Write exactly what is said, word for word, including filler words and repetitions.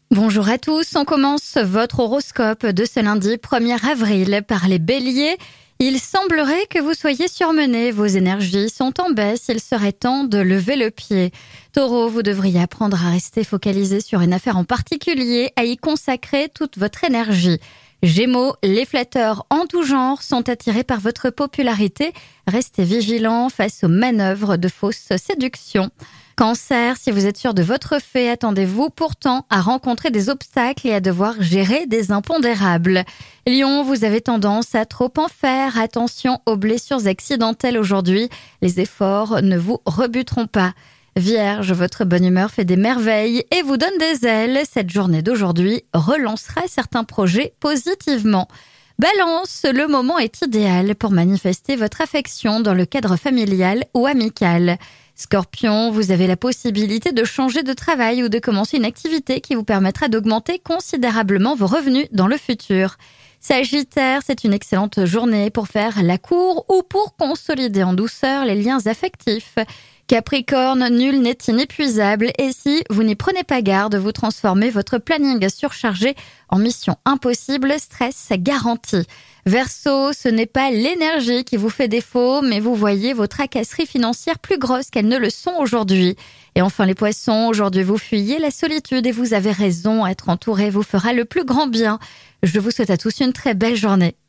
Bonjour à tous, on commence votre horoscope de ce lundi premier avril par les béliers. Il semblerait que vous soyez surmenés, vos énergies sont en baisse, il serait temps de lever le pied. Taureau, vous devriez apprendre à rester focalisé sur une affaire en particulier, à y consacrer toute votre énergie. Gémeaux, les flatteurs en tout genre sont attirés par votre popularité. Restez vigilants face aux manœuvres de fausse séduction. Cancer, si vous êtes sûr de votre fait, attendez-vous pourtant à rencontrer des obstacles et à devoir gérer des impondérables. Lion, vous avez tendance à trop en faire. Attention aux blessures accidentelles aujourd'hui. Les efforts ne vous rebuteront pas. Vierge, votre bonne humeur fait des merveilles et vous donne des ailes. Cette journée d'aujourd'hui relancera certains projets positivement. Balance, le moment est idéal pour manifester votre affection dans le cadre familial ou amical. Scorpion, vous avez la possibilité de changer de travail ou de commencer une activité qui vous permettra d'augmenter considérablement vos revenus dans le futur. Sagittaire, c'est une excellente journée pour faire la cour ou pour consolider en douceur les liens affectifs. Capricorne, nul n'est inépuisable et si vous n'y prenez pas garde, vous transformez votre planning surchargé en mission impossible, stress garanti. Verseau, ce n'est pas l'énergie qui vous fait défaut, mais vous voyez vos tracasseries financières plus grosses qu'elles ne le sont aujourd'hui. Et enfin les poissons, aujourd'hui vous fuyez la solitude et vous avez raison, être entouré vous fera le plus grand bien. Je vous souhaite à tous une très belle journée.